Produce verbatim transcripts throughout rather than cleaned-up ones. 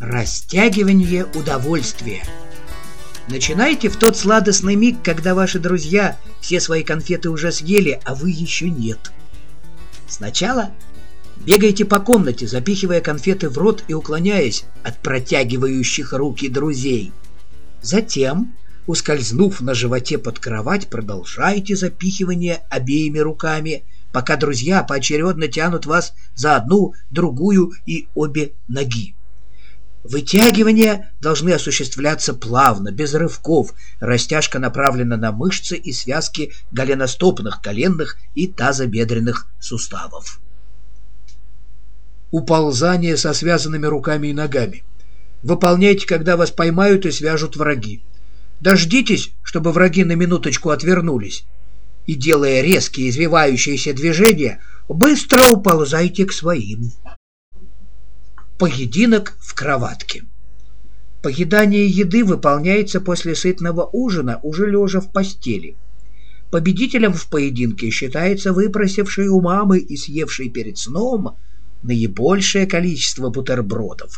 Растягивание удовольствия. Начинайте в тот сладостный миг, когда ваши друзья все свои конфеты уже съели, а вы еще нет. Сначала бегайте по комнате, запихивая конфеты в рот и уклоняясь от протягивающих руки друзей. Затем, ускользнув на животе под кровать, продолжайте запихивание обеими руками, пока друзья поочередно тянут вас за одну, другую и обе ноги. Вытягивания должны осуществляться плавно, без рывков. Растяжка направлена на мышцы и связки голеностопных, коленных и тазобедренных суставов. Уползание со связанными руками и ногами. Выполняйте, когда вас поймают и свяжут враги. Дождитесь, чтобы враги на минуточку отвернулись, и, делая резкие извивающиеся движения, быстро уползайте к своим. Поединок в кроватке. Поедание еды выполняется после сытного ужина, уже лежа в постели. Победителем в поединке считается выпросивший у мамы и съевший перед сном наибольшее количество бутербродов.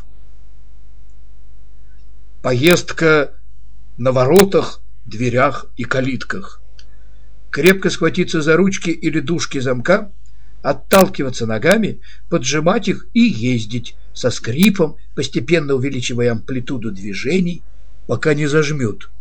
Поездка на воротах, дверях и калитках. Крепко схватиться за ручки или дужки замка, отталкиваться ногами, поджимать их и ездить со скрипом, постепенно увеличивая амплитуду движений, пока не зажмет.